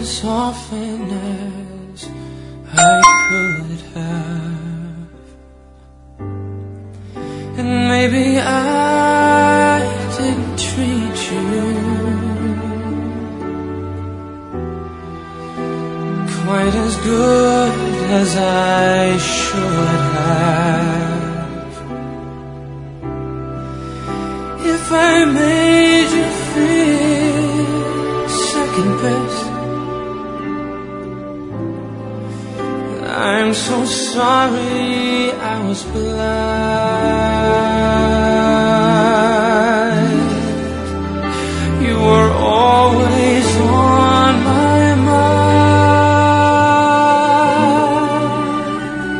as often as I could have. And maybe I didn't treat you quite as good as I should have. If I made you feel second best, I'm so sorry I was blind. You were always on my mind.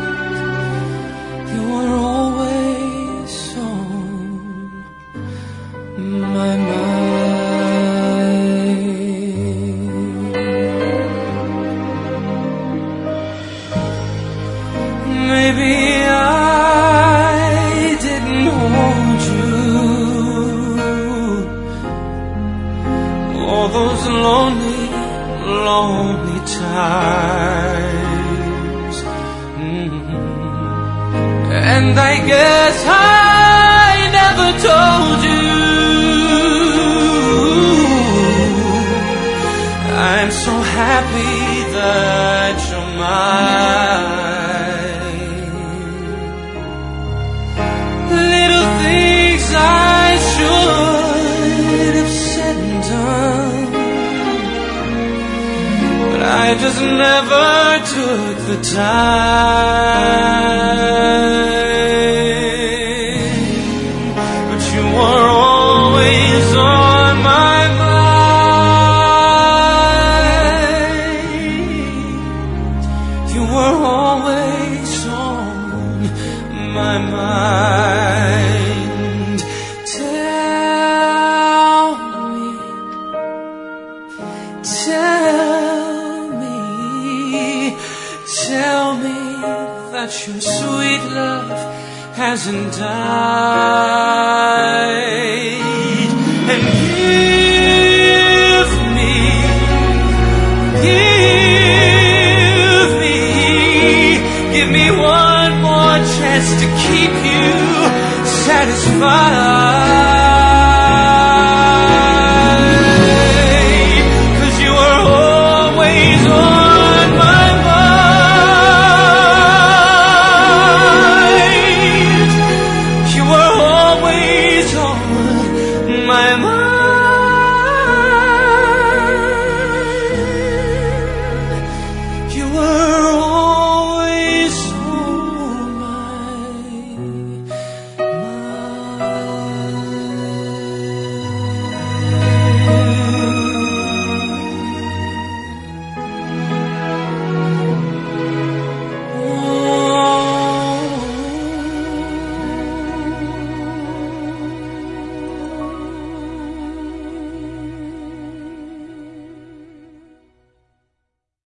You were always on my mind. Maybe I didn't hold you all those lonely, lonely times. And I guess I never told you I'm so happy that you're mine. I should have said and done, but I just never took the time. But you were always on my mind. You were always on my mind. Tell me that your sweet love hasn't died. And give me one more chance to keep you satisfied.